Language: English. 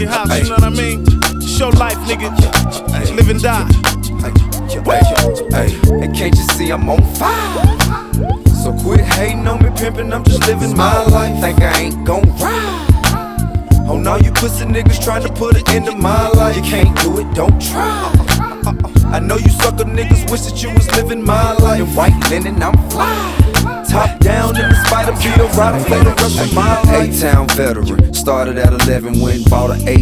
House, you know what I mean? Show life, nigga. Live and die. Hey, can't you see I'm on fire? So quit hating on me, pimpin', I'm just living my life. Think I ain't gon' ride on all you pussy niggas trying to put an end to my life. You can't do it, don't try. I know you sucker niggas wish that you was living my life. In white linen, I'm fly. Top down in the spider, be a rider for the rest of my life. A-town veteran, started at 11, went and bought an 8.